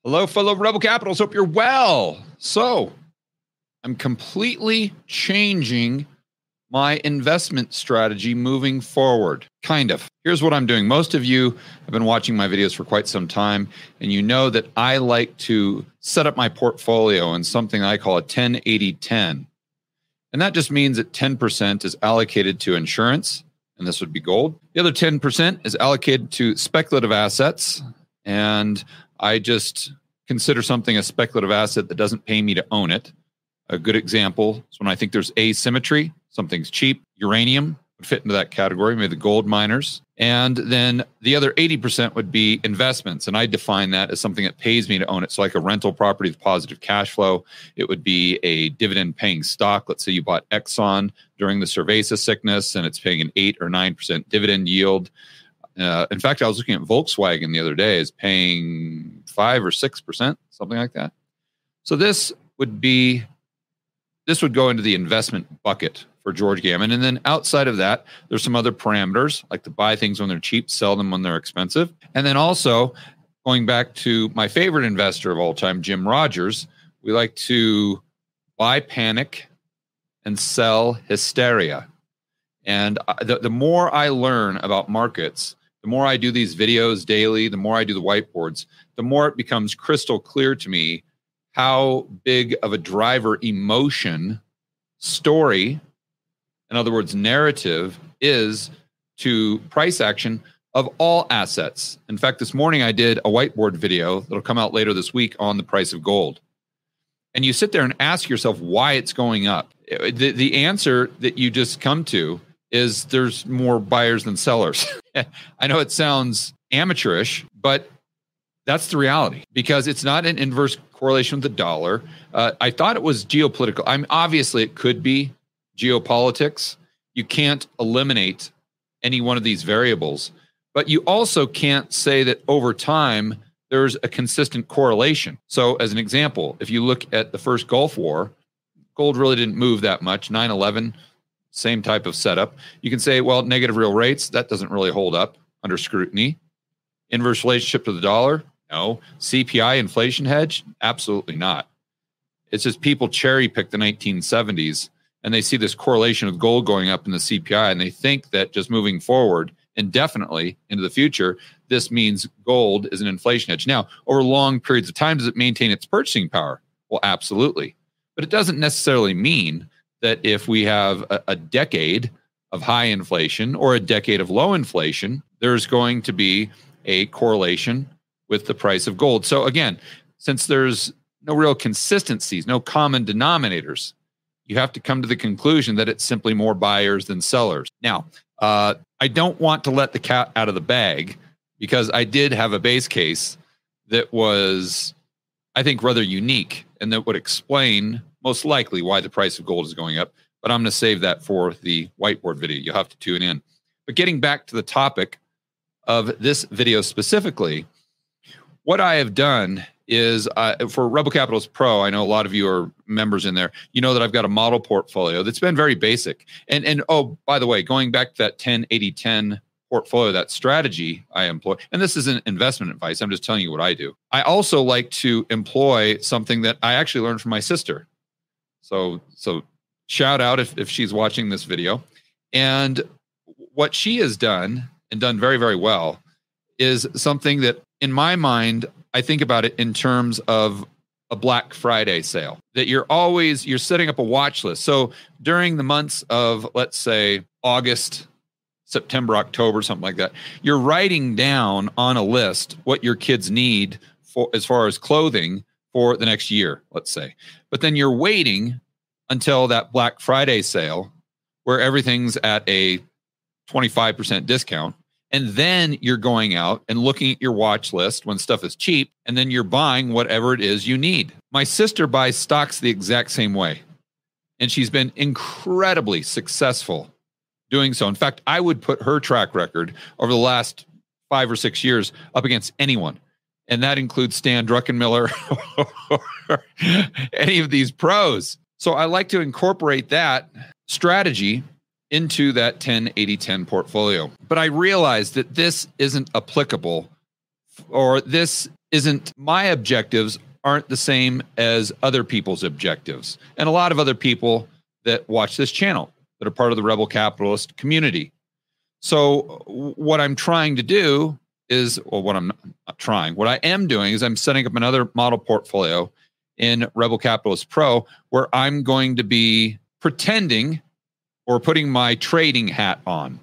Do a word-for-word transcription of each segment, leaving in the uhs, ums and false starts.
Hello, fellow Rebel Capitals. Hope you're well. So, I'm completely changing my investment strategy moving forward. Kind of. Here's what I'm doing. Most of you have been watching my videos for quite some time, and you know that I like to set up my portfolio in something I call a ten eighty ten. And that just means that ten percent is allocated to insurance, and this would be gold. The other ten percent is allocated to speculative assets, and I just consider something a speculative asset that doesn't pay me to own it. A good example is when I think there's asymmetry, something's cheap. Uranium would fit into that category, maybe the gold miners. And then the other eighty percent would be investments. And I define that as something that pays me to own it. So like a rental property with positive cash flow, it would be a dividend paying stock. Let's say you bought Exxon during the Cerveza sickness and it's paying an eight or nine percent dividend yield. Uh, in fact, I was looking at Volkswagen the other day, is paying five or six percent, something like that. So this would be, this would go into the investment bucket for George Gammon. And then outside of that, there's some other parameters, like to buy things when they're cheap, sell them when they're expensive. And then also, going back to my favorite investor of all time, Jim Rogers, we like to buy panic and sell hysteria. And the, the more I learn about markets, the more I do these videos daily, the more I do the whiteboards, the more it becomes crystal clear to me how big of a driver emotion, story, in other words, narrative, is to price action of all assets. In fact, this morning I did a whiteboard video that'll come out later this week on the price of gold. And you sit there and ask yourself why it's going up. The, the answer that you just come to is there's more buyers than sellers. I know it sounds amateurish, but that's the reality, because it's not an inverse correlation with the dollar. Uh, I thought it was geopolitical. I mean, obviously it could be geopolitics. You can't eliminate any one of these variables, but you also can't say that over time there's a consistent correlation. So as an example, if you look at the first Gulf War, gold really didn't move that much. nine eleven, same type of setup. You can say, well, negative real rates, that doesn't really hold up under scrutiny. Inverse relationship to the dollar? No. C P I inflation hedge? Absolutely not. It's just people cherry pick the nineteen seventies and they see this correlation of gold going up in the C P I, and they think that just moving forward indefinitely into the future, this means gold is an inflation hedge. Now, over long periods of time, does it maintain its purchasing power? Well, absolutely. But it doesn't necessarily mean that if we have a, a decade of high inflation or a decade of low inflation, there's going to be a correlation with the price of gold. So again, since there's no real consistencies, no common denominators, you have to come to the conclusion that it's simply more buyers than sellers. Now, uh, I don't want to let the cat out of the bag, because I did have a base case that was, I think, rather unique and that would explain most likely why the price of gold is going up. But I'm going to save that for the whiteboard video. You'll have to tune in. But getting back to the topic of this video specifically, what I have done is uh, for Rebel Capitals Pro, I know a lot of you are members in there. You know that I've got a model portfolio that's been very basic. And, and oh, by the way, going back to that ten eighty ten portfolio, that strategy I employ, and this isn't investment advice, I'm just telling you what I do. I also like to employ something that I actually learned from my sister. So, so shout out if, if she's watching this video. And what she has done, and done very, very well, is something that, in my mind, I think about it in terms of a Black Friday sale, that you're always, you're setting up a watch list. So during the months of, let's say, August, September, October, something like that, you're writing down on a list what your kids need for as far as clothing for the next year, let's say. But then you're waiting until that Black Friday sale where everything's at a twenty-five percent discount. And then you're going out and looking at your watch list when stuff is cheap, and then you're buying whatever it is you need. My sister buys stocks the exact same way, and she's been incredibly successful doing so. In fact, I would put her track record over the last five or six years up against anyone, and that includes Stan Druckenmiller or any of these pros. So I like to incorporate that strategy into that ten eighty ten portfolio. But I realized that this isn't applicable or this isn't, my objectives aren't the same as other people's objectives. And a lot of other people that watch this channel that are part of the Rebel Capitalist community. So what I'm trying to do is, well, what I'm not trying, what I am doing is I'm setting up another model portfolio in Rebel Capitalist Pro where I'm going to be pretending or putting my trading hat on,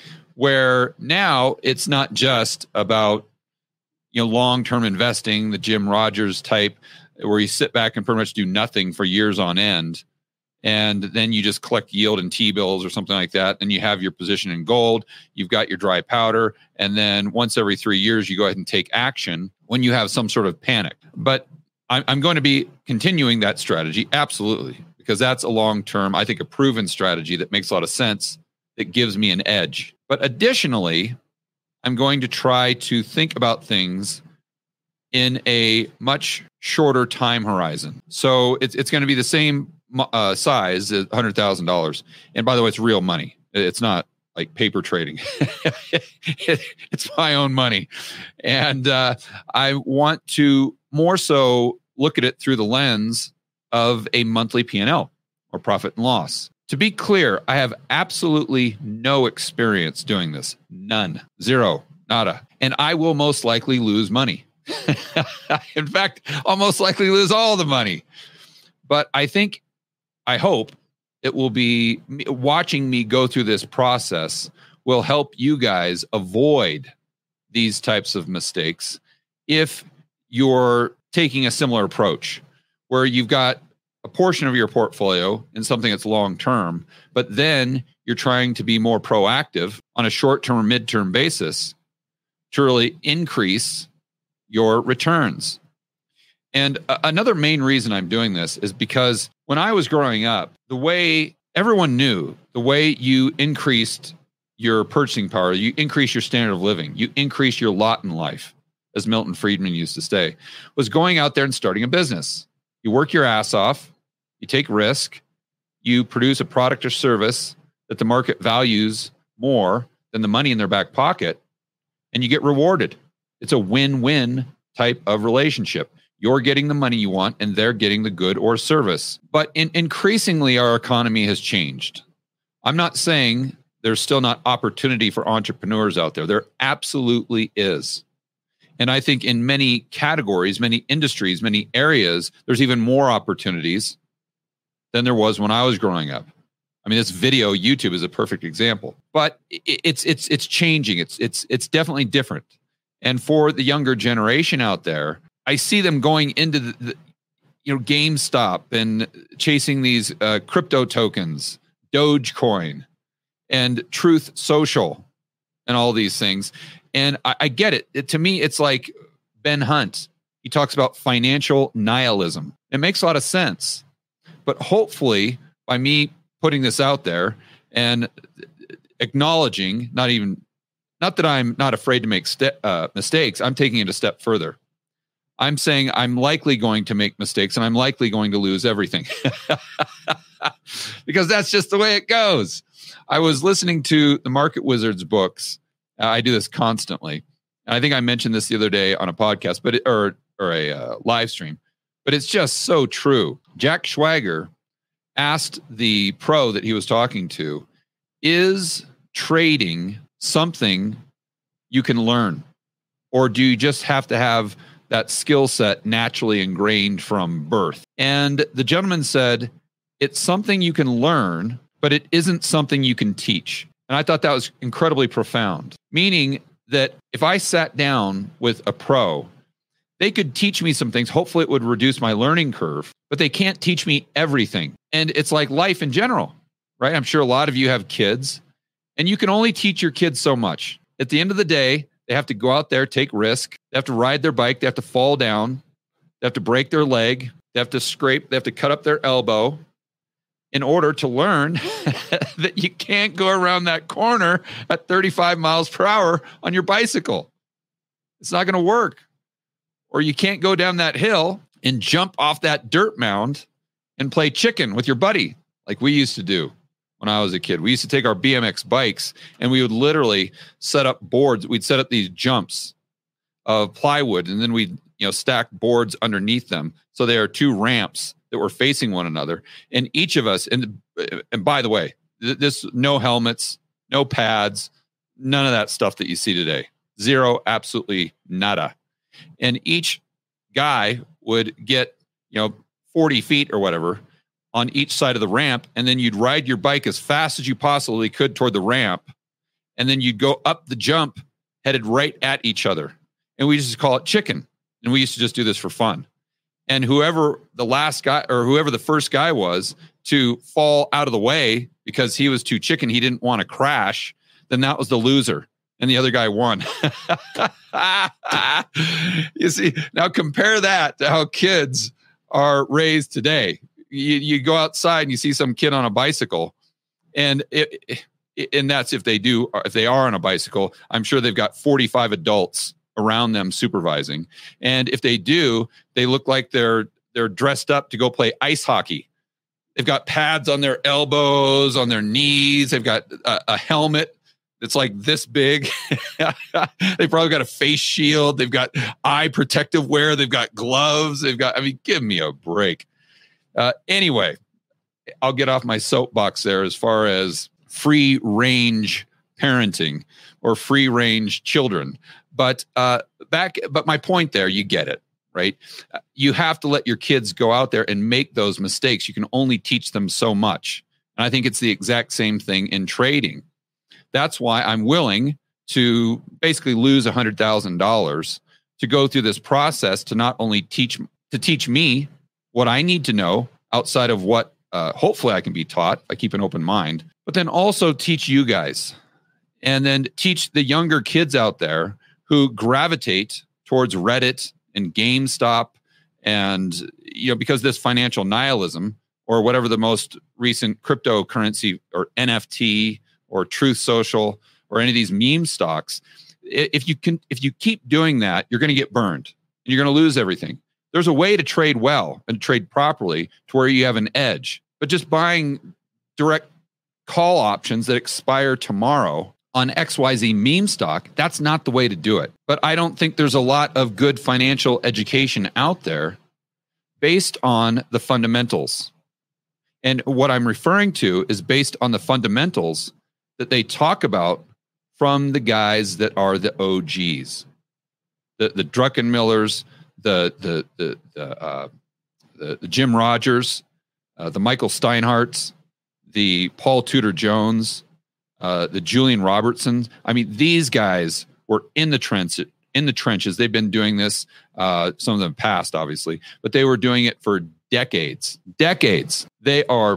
where now it's not just about, you know, long-term investing, the Jim Rogers type, where you sit back and pretty much do nothing for years on end. And then you just collect yield in T-bills or something like that. And you have your position in gold. You've got your dry powder. And then once every three years, you go ahead and take action when you have some sort of panic. But I'm going to be continuing that strategy. Absolutely. Because that's a long-term, I think, a proven strategy that makes a lot of sense, that gives me an edge. But additionally, I'm going to try to think about things in a much shorter time horizon. So it's it's going to be the same uh, size as one hundred thousand dollars. And by the way, it's real money. It's not like paper trading. it, it's my own money. And uh, I want to more so look at it through the lens of a monthly P and L or profit and loss. To be clear, I have absolutely no experience doing this. None. Zero. Nada. And I will most likely lose money. In fact, I'll most likely lose all the money. But I think, I hope it will be, watching me go through this process will help you guys avoid these types of mistakes if you're taking a similar approach, where you've got a portion of your portfolio in something that's long-term, but then you're trying to be more proactive on a short-term or mid-term basis to really increase your returns. And uh, another main reason I'm doing this is because when I was growing up, the way everyone knew, the way you increased your purchasing power, you increase your standard of living, you increase your lot in life, as Milton Friedman used to say, was going out there and starting a business. You work your ass off, you take risk, you produce a product or service that the market values more than the money in their back pocket, and you get rewarded. It's a win-win type of relationship. You're getting the money you want, and they're getting the good or service. But in, increasingly, our economy has changed. I'm not saying there's still not opportunity for entrepreneurs out there. There absolutely is. And I think in many categories, many industries, many areas, there's even more opportunities than there was when I was growing up. I mean, this video, YouTube is a perfect example. But it's it's it's changing. It's it's it's definitely different. And for the younger generation out there, I see them going into the, the you know, GameStop and chasing these uh, crypto tokens, Dogecoin, and Truth Social, and all these things. And I, I get it. it. To me, it's like Ben Hunt. He talks about financial nihilism. It makes a lot of sense. But hopefully, by me putting this out there and acknowledging, not even, not that I'm not afraid to make st- uh, mistakes, I'm taking it a step further. I'm saying I'm likely going to make mistakes and I'm likely going to lose everything. Because that's just the way it goes. I was listening to the Market Wizards books. Uh, I do this constantly. And I think I mentioned this the other day on a podcast, but it, or or a uh, live stream. But it's just so true. Jack Schwager asked the pro that he was talking to, is trading something you can learn? Or do you just have to have that skill set naturally ingrained from birth? And the gentleman said, it's something you can learn, but it isn't something you can teach. And I thought that was incredibly profound, meaning that if I sat down with a pro, they could teach me some things. Hopefully it would reduce my learning curve, but they can't teach me everything. And it's like life in general, right? I'm sure a lot of you have kids, and you can only teach your kids so much. At the end of the day, they have to go out there, take risk. They have to ride their bike. They have to fall down. They have to break their leg. They have to scrape. They have to cut up their elbow in order to learn that you can't go around that corner at thirty-five miles per hour on your bicycle. It's not going to work. Or you can't go down that hill and jump off that dirt mound and play chicken with your buddy like we used to do when I was a kid. We used to take our B M X bikes and we would literally set up boards. We'd set up these jumps of plywood, and then we you know stack boards underneath them. So there are two ramps that were facing one another. And each of us, and, and by the way, th- this no helmets, no pads, none of that stuff that you see today. Zero, absolutely nada. And each guy would get, you know, forty feet or whatever on each side of the ramp. And then you'd ride your bike as fast as you possibly could toward the ramp. And then you'd go up the jump headed right at each other. And we used to call it chicken. And we used to just do this for fun. And whoever the last guy or whoever the first guy was to fall out of the way because he was too chicken, he didn't want to crash, then that was the loser. And the other guy won. You see, now compare that to how kids are raised today. You, you go outside and you see some kid on a bicycle, and it, it, and that's if they do, if they are on a bicycle, I'm sure they've got forty-five adults around them supervising. And if they do, they look like they're they're dressed up to go play ice hockey. They've got pads on their elbows, on their knees. They've got a, a helmet that's like this big. They've probably got a face shield. They've got eye protective wear. They've got gloves. They've got, I mean, give me a break. Uh, anyway, I'll get off my soapbox there as far as free range parenting or free range children. But uh, back, but my point there, you get it, right? You have to let your kids go out there and make those mistakes. You can only teach them so much. And I think it's the exact same thing in trading. That's why I'm willing to basically lose one hundred thousand dollars to go through this process to not only teach to teach me what I need to know outside of what uh, hopefully I can be taught. I keep an open mind, but then also teach you guys, and then teach the younger kids out there who gravitate towards Reddit and GameStop, and you know because this financial nihilism or whatever the most recent cryptocurrency or N F T or Truth Social or any of these meme stocks, if you can, if you keep doing that, you're going to get burned and you're going to lose everything. There's a way to trade well and trade properly to where you have an edge, but just buying direct call options that expire tomorrow on X Y Z meme stock, that's not the way to do it. But I don't think there's a lot of good financial education out there based on the fundamentals. And what I'm referring to is based on the fundamentals that they talk about from the guys that are the O Gs, the the Druckenmillers, the the the the, uh, the, the Jim Rogers, uh, the Michael Steinhardts, the Paul Tudor Jones, uh, the Julian Robertsons. I mean, these guys were in the trench in the trenches. They've been doing this. Uh, some of them passed, obviously, but they were doing it for decades. Decades. They are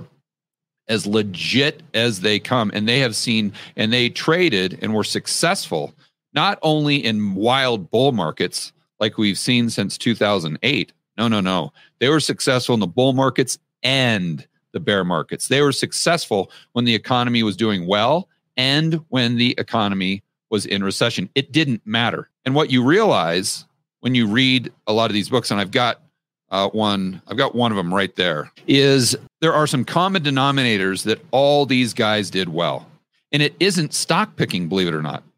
as legit as they come. And they have seen, and they traded and were successful, not only in wild bull markets like we've seen since two thousand eight. No, no, no. They were successful in the bull markets and the bear markets. They were successful when the economy was doing well and when the economy was in recession. It didn't matter. And what you realize when you read a lot of these books, and I've got Uh, one, I've got one of them right there, is there are some common denominators that all these guys did well. And it isn't stock picking, believe it or not.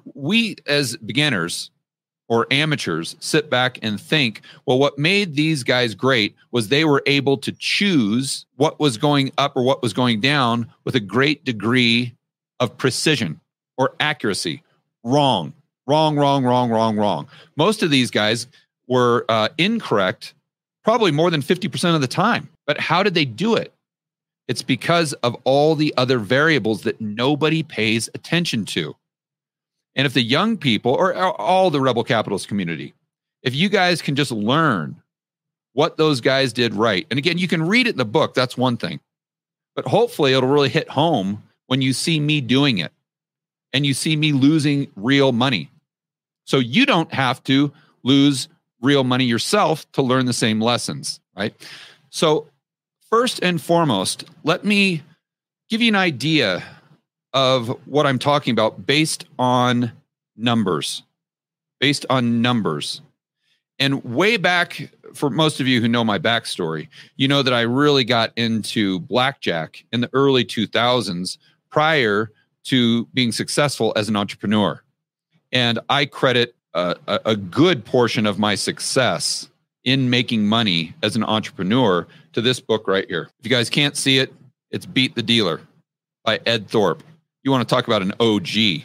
We as beginners or amateurs sit back and think, well, what made these guys great was they were able to choose what was going up or what was going down with a great degree of precision or accuracy. Wrong, wrong, wrong, wrong, wrong, wrong. Most of these guys were uh, incorrect probably more than fifty percent of the time. But how did they do it? It's because of all the other variables that nobody pays attention to. And if the young people, or all the Rebel Capitalist community, if you guys can just learn what those guys did right, and again, you can read it in the book, that's one thing. But hopefully it'll really hit home when you see me doing it and you see me losing real money. So you don't have to lose real money yourself to learn the same lessons, right? So first and foremost, let me give you an idea of what I'm talking about based on numbers, based on numbers. And way back, for most of you who know my backstory, you know that I really got into blackjack in the early two thousands prior to being successful as an entrepreneur. And I credit a, a, a good portion of my success in making money as an entrepreneur to this book right here. If you guys can't see it, it's Beat the Dealer by Ed Thorpe. You want to talk about an O G.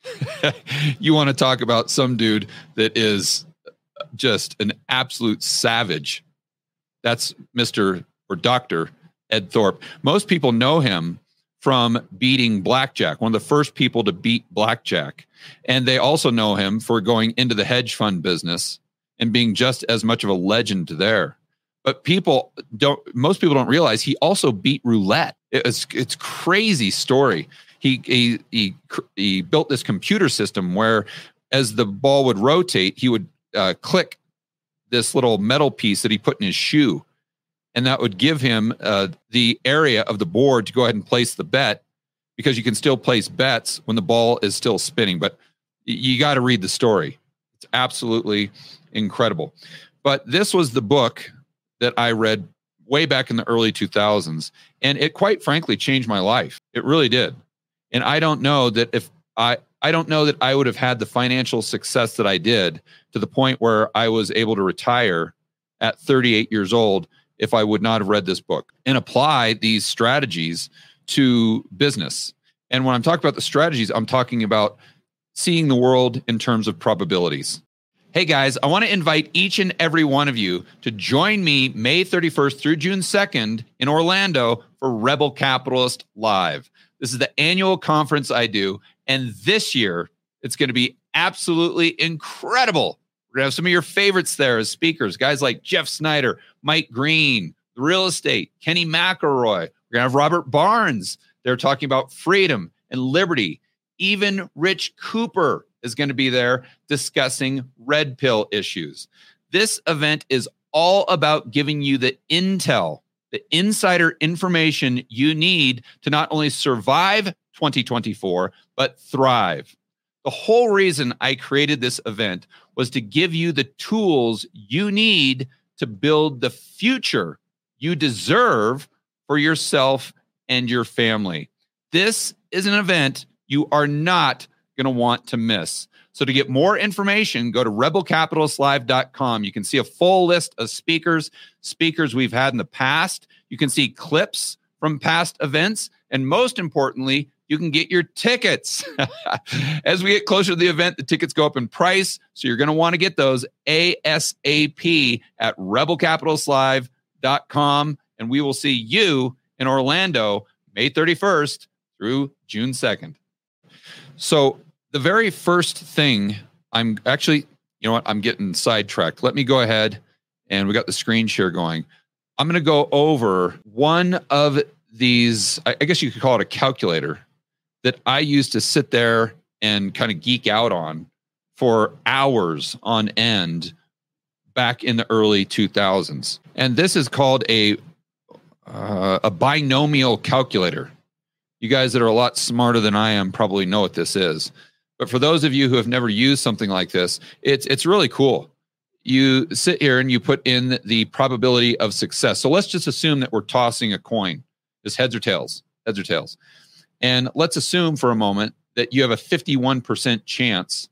You want to talk about some dude that is just an absolute savage. That's Mister or Doctor Ed Thorpe. Most people know him from beating blackjack, one of the first people to beat blackjack. And they also know him for going into the hedge fund business and being just as much of a legend there. But people don't, most people don't realize he also beat roulette. It's it's crazy story. He, he, he, he built this computer system where as the ball would rotate, he would uh, click this little metal piece that he put in his shoe. And that would give him uh, the area of the board to go ahead and place the bet, because you can still place bets when the ball is still spinning. But you got to read the story. It's absolutely incredible. But this was the book that I read way back in the early two thousands. And it quite frankly changed my life. It really did. And I don't know that if I, I don't know that I would have had the financial success that I did to the point where I was able to retire at thirty-eight years old if I would not have read this book and apply these strategies to business. And when I'm talking about the strategies, I'm talking about seeing the world in terms of probabilities. Hey guys, I want to invite each and every one of you to join me May thirty-first through June second in Orlando for Rebel Capitalist Live. This is the annual conference I do. And this year, it's going to be absolutely incredible. We're going to have some of your favorites there as speakers, guys like Jeff Snyder, Mike Green, the real estate, Kenny McElroy. We're going to have Robert Barnes. They're talking about freedom and liberty. Even Rich Cooper is going to be there discussing red pill issues. This event is all about giving you the intel, the insider information you need to not only survive twenty twenty-four, but thrive. The whole reason I created this event was to give you the tools you need to build the future you deserve for yourself and your family. This is an event you are not going to want to miss. So to get more information, go to rebel capitalist live dot com. You can see a full list of speakers, speakers we've had in the past. You can see clips from past events. And most importantly, you can get your tickets. As we get closer to the event, the tickets go up in price. So you're going to want to get those ASAP at rebel capitalist live dot com. And we will see you in Orlando, May thirty-first through June second. So the very first thing I'm actually, you know what, I'm getting sidetracked. Let me go ahead, and we got the screen share going. I'm going to go over one of these, I guess you could call it a calculator, that I used to sit there and kind of geek out on for hours on end back in the early two thousands. And this is called a uh, a binomial calculator. You guys that are a lot smarter than I am probably know what this is. But for those of you who have never used something like this, it's it's really cool. You sit here and you put in the probability of success. So let's just assume that we're tossing a coin. Is heads or tails? Heads or tails. And let's assume for a moment that you have a fifty-one percent chance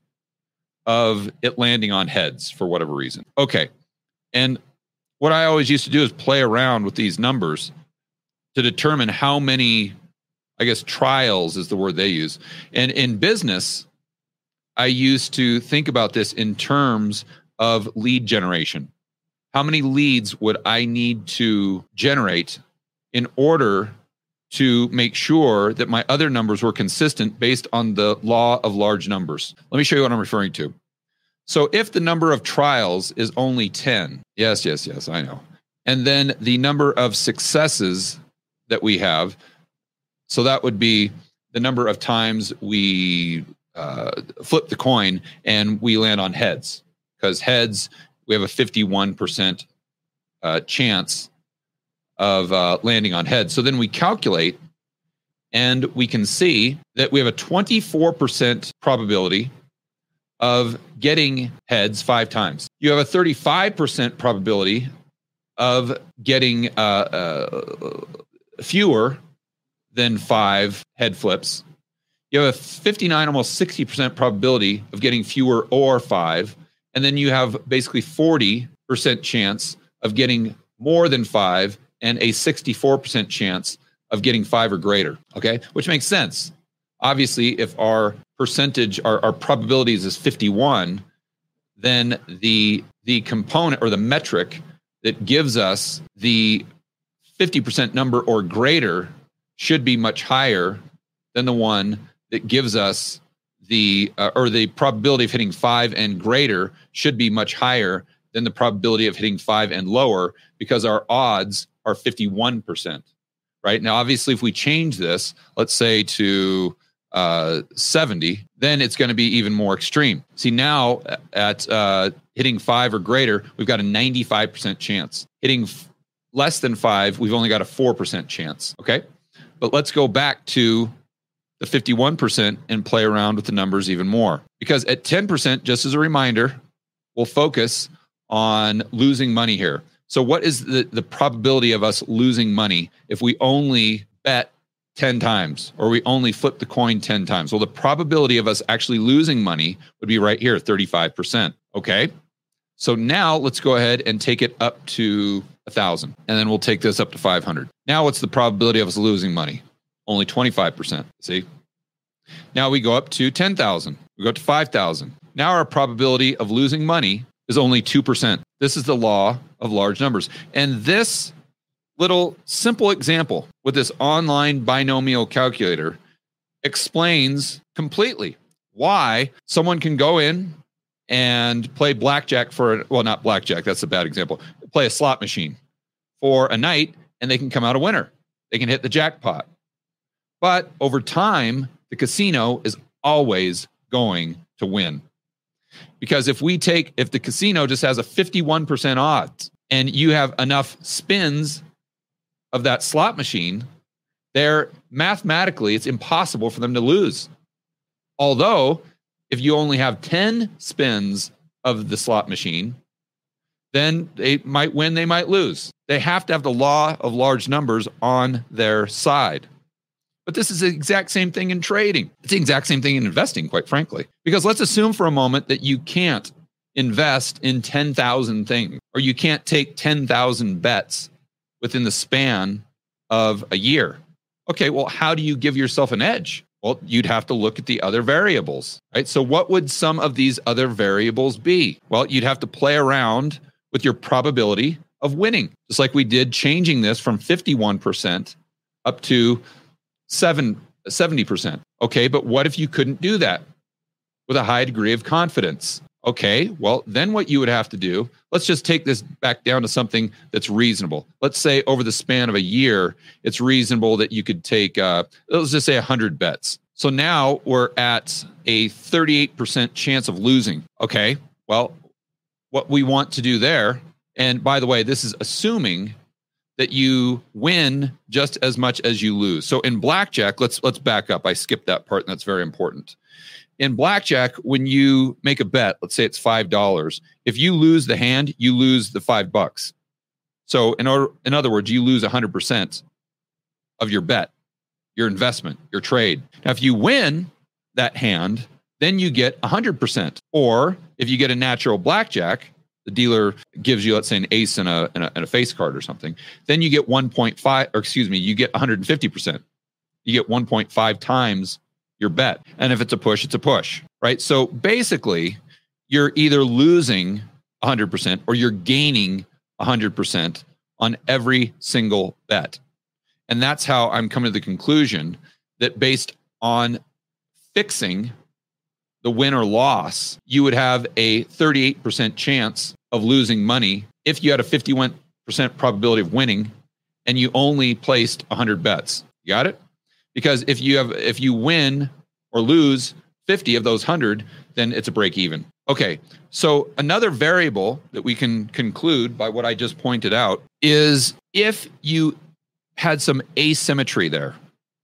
of it landing on heads for whatever reason. Okay. And what I always used to do is play around with these numbers to determine how many, I guess, trials is the word they use. And in business, I used to think about this in terms of lead generation. How many leads would I need to generate in order to make sure that my other numbers were consistent based on the law of large numbers? Let me show you what I'm referring to. So if the number of trials is only ten, yes, yes, yes, I know. And then the number of successes that we have, so that would be the number of times we uh, flip the coin and we land on heads. Because heads, we have a fifty-one percent uh, chance of uh, landing on heads. So then we calculate, and we can see that we have a twenty-four percent probability of getting heads five times. You have a thirty-five percent probability of getting uh, uh, fewer than five head flips. You You have a fifty-nine, almost sixty percent probability of getting fewer or five. And then you have basically forty percent chance of getting more than five and a sixty-four percent chance of getting five or greater. Okay, which makes sense. Obviously, if our percentage, our, our probabilities is fifty-one, then the the component or the metric that gives us the fifty percent number or greater should be much higher than the one that gives us the, uh, or the probability of hitting five and greater should be much higher than the probability of hitting five and lower, because our odds are fifty-one percent, right? Now, obviously, if we change this, let's say to uh, seventy, then it's going to be even more extreme. See, now at uh, hitting five or greater, we've got a ninety-five percent chance. Hitting f- less than five, we've only got a four percent chance, okay? But let's go back to the fifty-one percent and play around with the numbers even more. Because at ten percent, just as a reminder, we'll focus on losing money here. So what is the, the probability of us losing money if we only bet ten times, or we only flip the coin ten times? Well, the probability of us actually losing money would be right here, thirty-five percent. Okay. So now let's go ahead and take it up to a thousand, and then we'll take this up to five hundred. Now what's the probability of us losing money? Only twenty-five percent. See? Now we go up to ten thousand. We go up to five thousand. Now our probability of losing money is only two percent. This is the law of large numbers. And this little simple example with this online binomial calculator explains completely why someone can go in and play blackjack for, well, not blackjack, that's a bad example, play a slot machine for a night, and they can come out a winner. They can hit the jackpot. But over time, the casino is always going to win. Because if we take, if the casino just has a fifty-one percent odds and you have enough spins of that slot machine, they're mathematically, it's impossible for them to lose. Although, if you only have ten spins of the slot machine, then they might win, they might lose. They have to have the law of large numbers on their side. But this is the exact same thing in trading. It's the exact same thing in investing, quite frankly. Because let's assume for a moment that you can't invest in ten thousand things, or you can't take ten thousand bets within the span of a year. Okay, well, how do you give yourself an edge? Well, you'd have to look at the other variables, right? So what would some of these other variables be? Well, you'd have to play around with your probability of winning, just like we did changing this from fifty-one percent up to seven, seventy percent. Okay, but what if you couldn't do that with a high degree of confidence? Okay, well, then what you would have to do, let's just take this back down to something that's reasonable. Let's say over the span of a year, it's reasonable that you could take, uh, let's just say one hundred bets. So now we're at a thirty-eight percent chance of losing. Okay, well, what we want to do there, and by the way, this is assuming that you win just as much as you lose. So in blackjack, let's let's back up. I skipped that part, and that's very important. In blackjack, when you make a bet, let's say it's five dollars. If you lose the hand, you lose the five bucks. So in order, in other words, you lose one hundred percent of your bet, your investment, your trade. Now, if you win that hand, then you get one hundred percent. Or if you get a natural blackjack, the dealer gives you, let's say, an ace and a, and a, and a face card or something, then you get one point five, or excuse me, you get one hundred fifty percent. You get one point five times your bet. And if it's a push, it's a push, right? So basically, you're either losing one hundred percent or you're gaining one hundred percent on every single bet. And that's how I'm coming to the conclusion that based on fixing the win or loss, you would have a thirty-eight percent chance of losing money if you had a fifty-one percent probability of winning and you only placed one hundred bets. You got it? Because if you have, if you win or lose fifty of those one hundred, then it's a break even. Okay, so another variable that we can conclude by what I just pointed out is if you had some asymmetry there,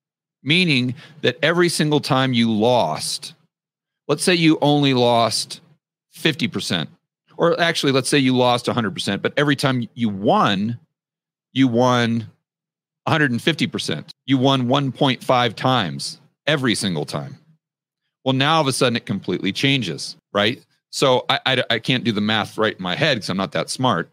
meaning that every single time you lost, let's say you only lost fifty percent, or actually, let's say you lost one hundred percent, but every time you won, you won one hundred fifty percent. You won one point five times every single time. Well, now all of a sudden it completely changes, right? So I, I, I can't do the math right in my head because I'm not that smart.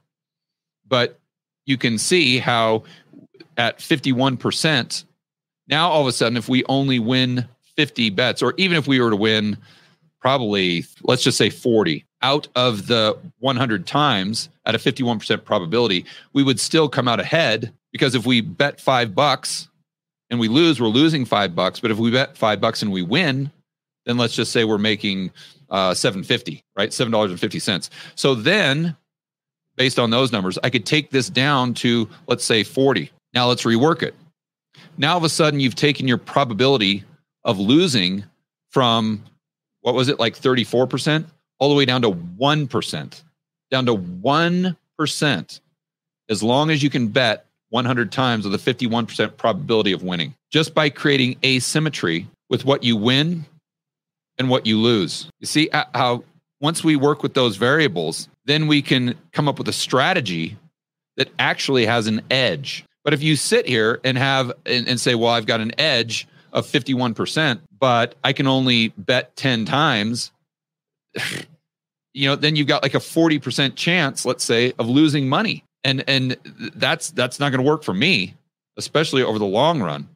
But you can see how at fifty-one percent, now all of a sudden, if we only win fifty bets, or even if we were to win probably, let's just say forty out of the one hundred times at a fifty-one percent probability, we would still come out ahead, because if we bet five bucks and we lose, we're losing five bucks. But if we bet five bucks and we win, then let's just say we're making uh, seven fifty, right? seven dollars and fifty cents. So then, based on those numbers, I could take this down to, let's say, forty. Now let's rework it. Now all of a sudden you've taken your probability of losing from, what was it, like thirty-four percent, all the way down to one percent, down to one percent, as long as you can bet one hundred times with a fifty-one percent probability of winning, just by creating asymmetry with what you win and what you lose. You see how once we work with those variables, then we can come up with a strategy that actually has an edge. But if you sit here and have and, and say, well, I've got an edge of fifty-one percent, but I can only bet ten times, you know, then you've got like a forty percent chance, let's say, of losing money. And and that's that's not going to work for me, especially over the long run.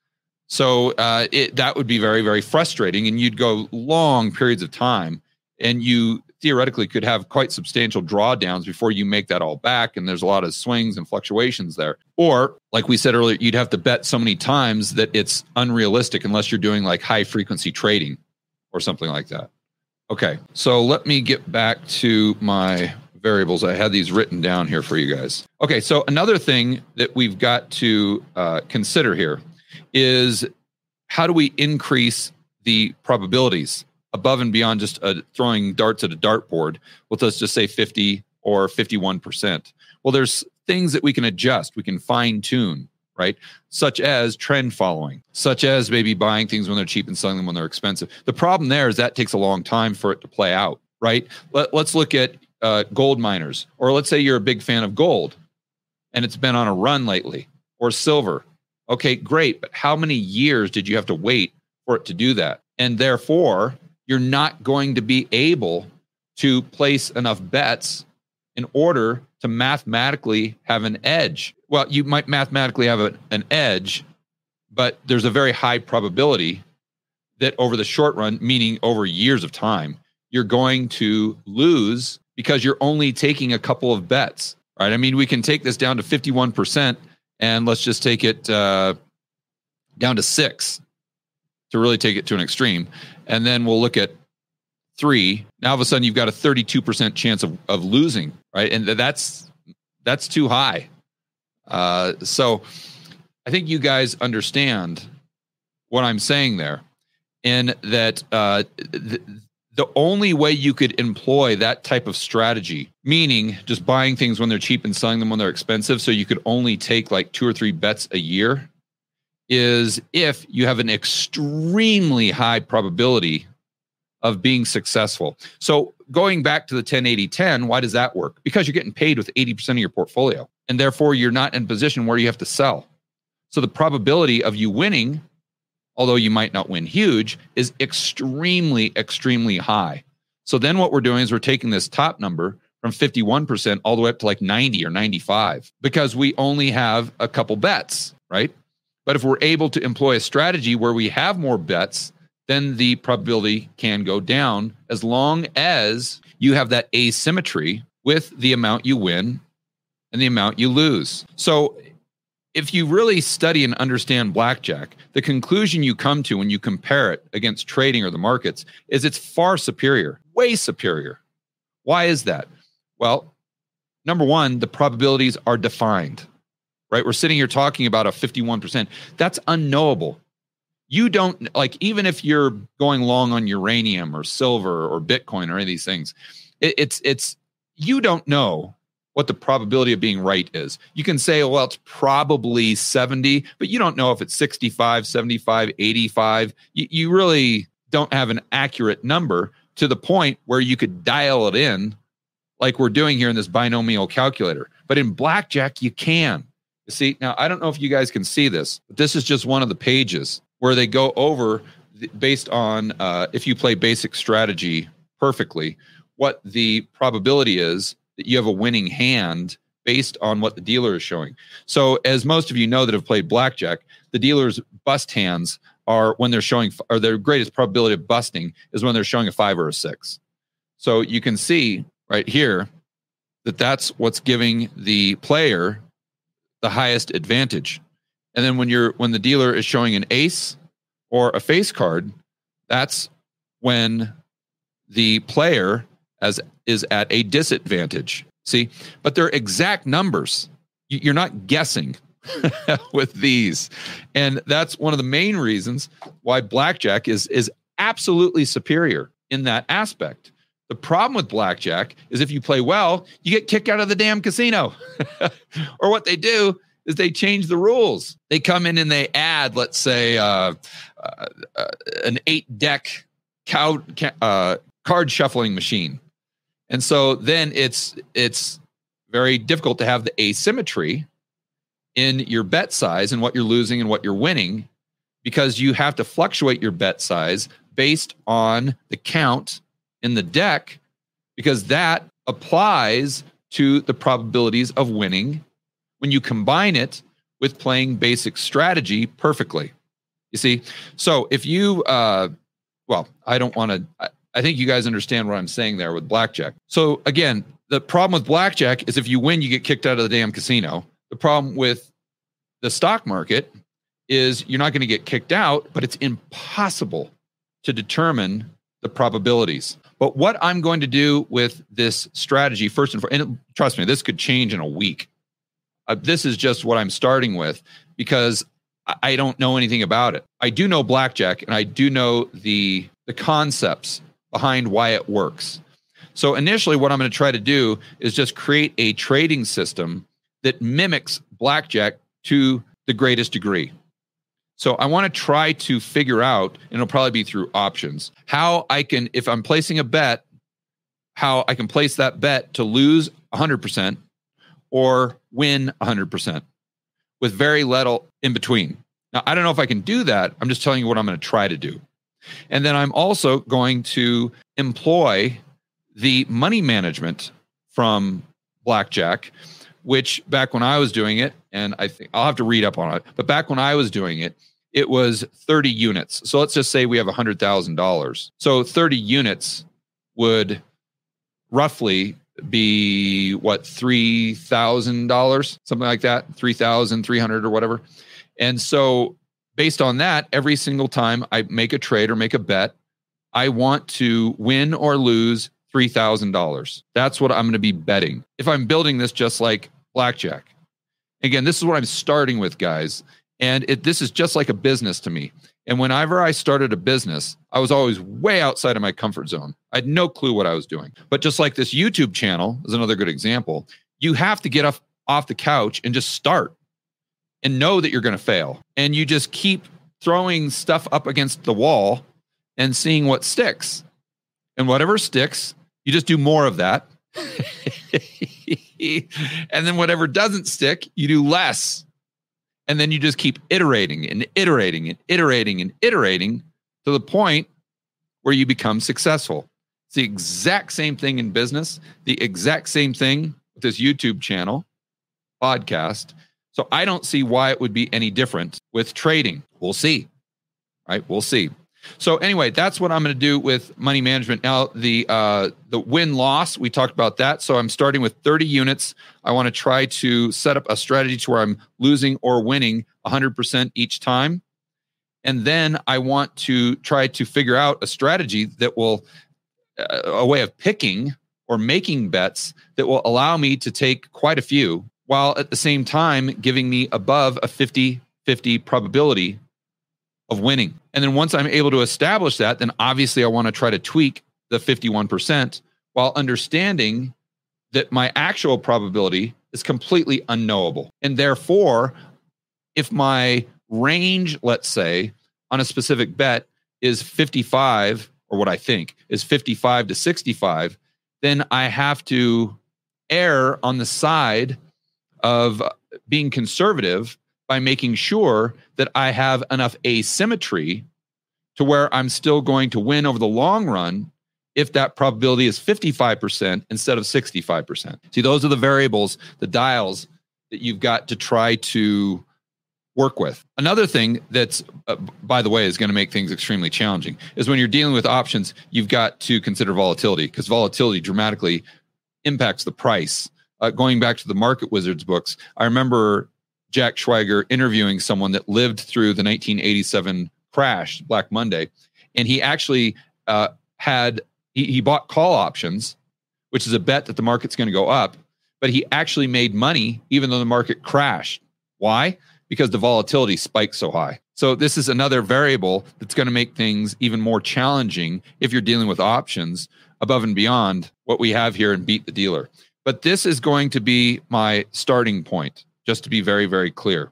So uh, it, that would be very, very frustrating. And you'd go long periods of time, and you theoretically could have quite substantial drawdowns before you make that all back. And there's a lot of swings and fluctuations there. Or, like we said earlier, you'd have to bet so many times that it's unrealistic unless you're doing like high frequency trading or something like that. Okay, so let me get back to my variables. I had these written down here for you guys. Okay, so another thing that we've got to uh, consider here is, how do we increase the probabilities above and beyond just uh, throwing darts at a dartboard with, let's just say, fifty or fifty-one percent? Well, there's things that we can adjust, we can fine tune, right? Such as trend following, such as maybe buying things when they're cheap and selling them when they're expensive. The problem there is that takes a long time for it to play out, right? Let, let's look at uh, gold miners, or let's say you're a big fan of gold and it's been on a run lately, or silver. Okay, great. But how many years did you have to wait for it to do that? And therefore, you're not going to be able to place enough bets in order to mathematically have an edge. Well, you might mathematically have a, an edge, but there's a very high probability that over the short run, meaning over years of time, you're going to lose because you're only taking a couple of bets, right? I mean, we can take this down to fifty-one percent, and let's just take it uh, down to six to really take it to an extreme. And then we'll look at three. Now, all of a sudden, you've got a thirty-two percent chance of, of losing, right? And that's that's too high. Uh, so I think you guys understand what I'm saying there, in that uh, th- the only way you could employ that type of strategy, meaning just buying things when they're cheap and selling them when they're expensive, so you could only take like two or three bets a year, is if you have an extremely high probability of being successful. So going back to the ten eighty ten, why does that work? Because you're getting paid with eighty percent of your portfolio, and therefore you're not in a position where you have to sell. So the probability of you winning, although you might not win huge, is extremely, extremely high. So then what we're doing is we're taking this top number from fifty-one percent all the way up to like ninety or ninety-five, because we only have a couple bets, right? But if we're able to employ a strategy where we have more bets, then the probability can go down, as long as you have that asymmetry with the amount you win and the amount you lose. So if you really study and understand blackjack, the conclusion you come to when you compare it against trading or the markets is it's far superior, way superior. Why is that? Well, number one, the probabilities are defined, right? We're sitting here talking about a fifty-one percent. That's unknowable. You don't, like, even if you're going long on uranium or silver or Bitcoin or any of these things, it, it's, it's, you don't know what the probability of being right is. You can say, well, it's probably seventy, but you don't know if it's sixty-five, seventy-five, eighty-five. You, you really don't have an accurate number to the point where you could dial it in like we're doing here in this binomial calculator. But in blackjack, you can. You see, now, I don't know if you guys can see this, but this is just one of the pages where they go over based on uh, if you play basic strategy perfectly, what the probability is that you have a winning hand based on what the dealer is showing. So as most of you know that have played blackjack, the dealer's bust hands are when they're showing, or their greatest probability of busting is when they're showing a five or a six. So you can see right here that that's what's giving the player the highest advantage. And then when you're when the dealer is showing an ace or a face card, that's when the player as is at a disadvantage. See, but they're exact numbers. You're not guessing with these. And that's one of the main reasons why blackjack is is absolutely superior in that aspect. The problem with blackjack is if you play well, you get kicked out of the damn casino. Or what they do is they change the rules. They come in and they add, let's say, uh, uh, uh, an eight deck cow, uh, card shuffling machine. And so then it's it's very difficult to have the asymmetry in your bet size and what you're losing and what you're winning, because you have to fluctuate your bet size based on the count in the deck, because that applies to the probabilities of winning when you combine it with playing basic strategy perfectly. You see? So if you, uh, well, I don't want to, I, I think you guys understand what I'm saying there with blackjack. So again, the problem with blackjack is if you win, you get kicked out of the damn casino. The problem with the stock market is you're not going to get kicked out, but it's impossible to determine the probabilities. But what I'm going to do with this strategy, first and foremost, and trust me, this could change in a week. Uh, this is just what I'm starting with because I don't know anything about it. I do know blackjack, and I do know the the concepts behind why it works. So initially, what I'm going to try to do is just create a trading system that mimics blackjack to the greatest degree. So I want to try to figure out, and it'll probably be through options, how I can, if I'm placing a bet, how I can place that bet to lose one hundred percent or win one hundred percent with very little in between. Now, I don't know if I can do that. I'm just telling you what I'm going to try to do. And then I'm also going to employ the money management from blackjack, which back when I was doing it, and I think I'll have to read up on it, but back when I was doing it, it was thirty units. So let's just say we have one hundred thousand dollars. So thirty units would roughly be what, three thousand dollars, something like that, three thousand three hundred or whatever. And so based on that, every single time I make a trade or make a bet, I want to win or lose three thousand dollars. That's what I'm going to be betting. If I'm building this just like blackjack. Again, this is what I'm starting with, guys. And it, this is just like a business to me. And whenever I started a business, I was always way outside of my comfort zone. I had no clue what I was doing. But just like this YouTube channel is another good example, you have to get off, off the couch and just start and know that you're going to fail. And you just keep throwing stuff up against the wall and seeing what sticks. And whatever sticks, you just do more of that. And then whatever doesn't stick, you do less. And then you just keep iterating and iterating and iterating and iterating to the point where you become successful. It's the exact same thing in business, the exact same thing with this YouTube channel, podcast. So I don't see why it would be any different with trading. We'll see, right? We'll see. So anyway, that's what I'm going to do with money management. Now, the uh, the win-loss, we talked about that. So I'm starting with thirty units. I want to try to set up a strategy to where I'm losing or winning one hundred percent each time. And then I want to try to figure out a strategy that will, uh, a way of picking or making bets that will allow me to take quite a few, while at the same time giving me above a fifty-fifty probability of winning. And then once I'm able to establish that, then obviously I want to try to tweak the fifty-one percent while understanding that my actual probability is completely unknowable. And therefore, if my range, let's say, on a specific bet is fifty-five, or what I think is fifty-five to sixty-five, then I have to err on the side of being conservative by making sure that I have enough asymmetry to where I'm still going to win over the long run if that probability is fifty-five percent instead of sixty-five percent. See, those are the variables, the dials that you've got to try to work with. Another thing that's, uh, by the way, is going to make things extremely challenging is when you're dealing with options, you've got to consider volatility, because volatility dramatically impacts the price. Uh, going back to the Market Wizards books, I remember Jack Schweiger interviewing someone that lived through the nineteen eighty-seven crash, Black Monday, and he actually uh, had, he, he bought call options, which is a bet that the market's going to go up, but he actually made money even though the market crashed. Why? Because the volatility spiked so high. So this is another variable that's going to make things even more challenging if you're dealing with options above and beyond what we have here in Beat the Dealer. But this is going to be my starting point, just to be very, very clear.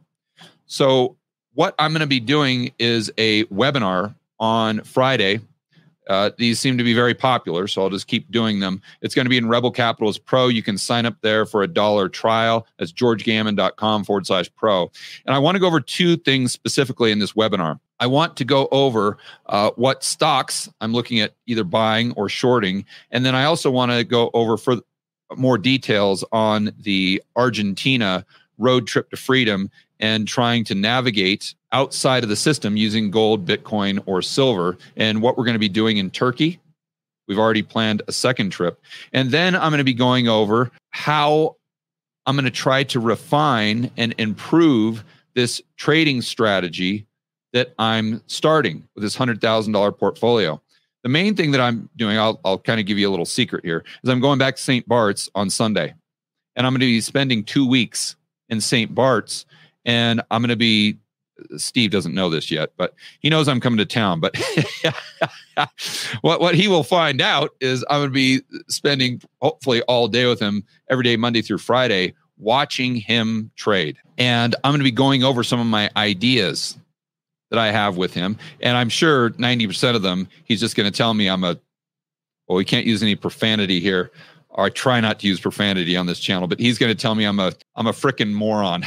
So what I'm going to be doing is a webinar on Friday. Uh, these seem to be very popular, so I'll just keep doing them. It's going to be in Rebel Capitalist Pro. You can sign up there for a dollar trial. That's georgegammon.com forward slash pro. And I want to go over two things specifically in this webinar. I want to go over uh, what stocks I'm looking at either buying or shorting. And then I also want to go over for more details on the Argentina road trip to freedom and trying to navigate outside of the system using gold, Bitcoin, or silver, and what we're going to be doing in Turkey. We've already planned a second trip. And then I'm going to be going over how I'm going to try to refine and improve this trading strategy that I'm starting with this one hundred thousand dollars portfolio. The main thing that I'm doing, I'll, I'll kind of give you a little secret here, is I'm going back to Saint Bart's on Sunday. And I'm going to be spending two weeks in Saint Bart's. And I'm going to be, Steve doesn't know this yet, but he knows I'm coming to town. But what, what he will find out is I'm going to be spending hopefully all day with him every day, Monday through Friday, watching him trade. And I'm going to be going over some of my ideas that I have with him. And I'm sure ninety percent of them, he's just going to tell me I'm a, well, we can't use any profanity here. Or I try not to use profanity on this channel, but he's going to tell me I'm a I'm a frickin' moron.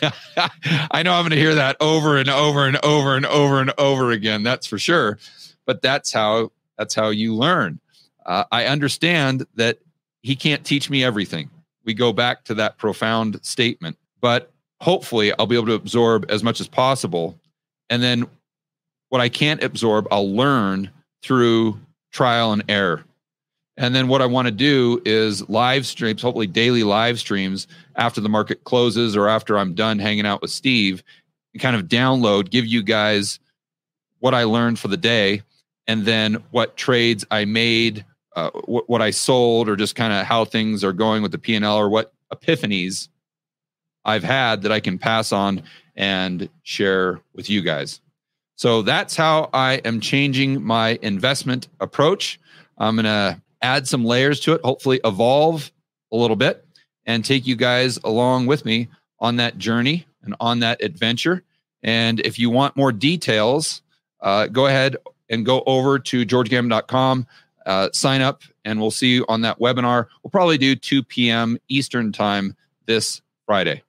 I know I'm going to hear that over and over and over and over and over again. That's for sure. But that's how that's how you learn. Uh, I understand that he can't teach me everything. We go back to that profound statement, but hopefully I'll be able to absorb as much as possible. And then what I can't absorb, I'll learn through trial and error. And then what I want to do is live streams, hopefully daily live streams after the market closes or after I'm done hanging out with Steve, and kind of download, give you guys what I learned for the day, and then what trades I made, uh, what, what I sold, or just kind of how things are going with the P and L, or what epiphanies I've had that I can pass on and share with you guys. So that's how I am changing my investment approach. I'm going to add some layers to it, hopefully evolve a little bit, and take you guys along with me on that journey and on that adventure. And if you want more details, uh, go ahead and go over to george gammon dot com, uh, sign up, and we'll see you on that webinar. We'll probably do two p.m. Eastern time this Friday.